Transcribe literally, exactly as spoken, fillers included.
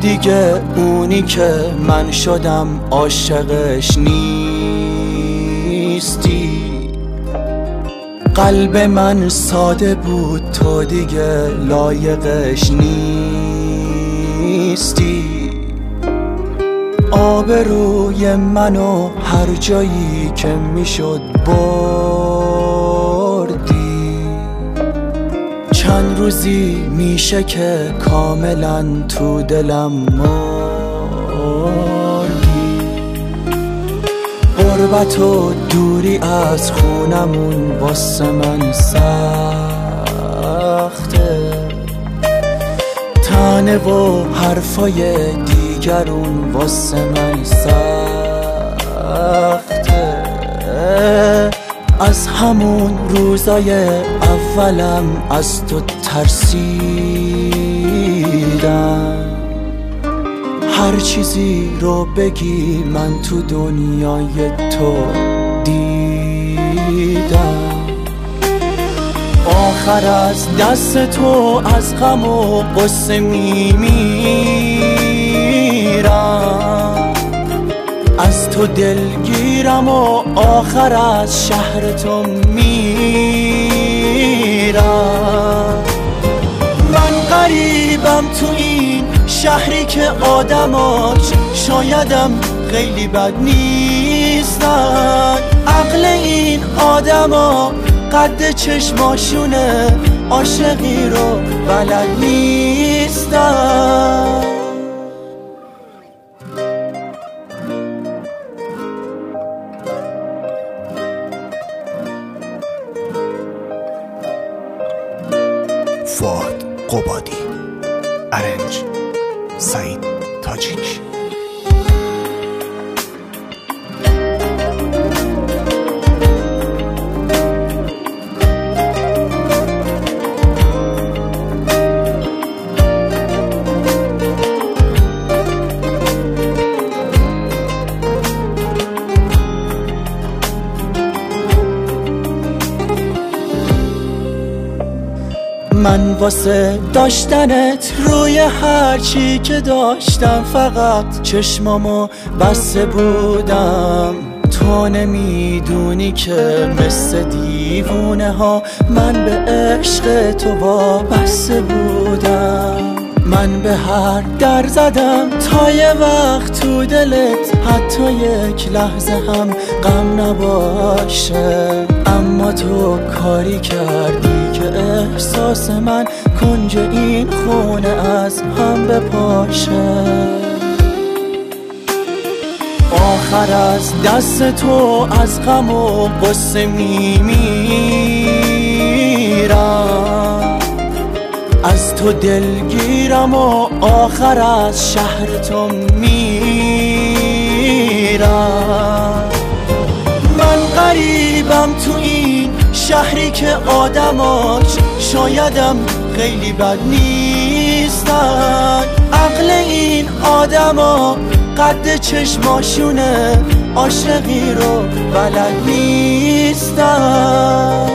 دیگه اونی که من شدم عاشقش نیستی. قلب من ساده بود تو دیگه لایقش نیستی. آبروی منو هر جایی که میشد بردی. چند روزی میشه که کاملا تو دلم مردی. غربت و دوری از خونمون واسه من سخته. تنه و حرفای دیگرون واسه من سخته. از همون روزای اولم از تو ترسیدم. هر چیزی رو بگی من تو دنیای تو دیدم. آخر از دست تو از غم و غصه میمیرم. از تو دلگیرم و آخر از شهر تو میرم. من غریبم تو این شهری که آدماش شایدم خیلی بد نیستن. عقل این آدما قد چشماشونه عاشقی رو بلد نیستن. فؤاد قبادی، ارنج سعید تاجیک. من واسه داشتنت روی هر چی که داشتم فقط چشمامو بسته بودم. تو نمیدونی که مثل دیوونه ها من به عشق تو وابسته بودم. من به هر در زدم تا یه وقت تو دلت حتی یک لحظه هم غم نباشه. اما تو کاری کردی که احساس من کنج این خونه از هم بپاشه. آخر از دست تو از غم و غصه میمیرم. از تو دلگیرم و آخر از شهر تو میرم. من غریبم تو این شهری که آدماش شایدم خیلی بد نیستن. عقل این آدما قد چشماشونه عاشقی رو بلد نیستن.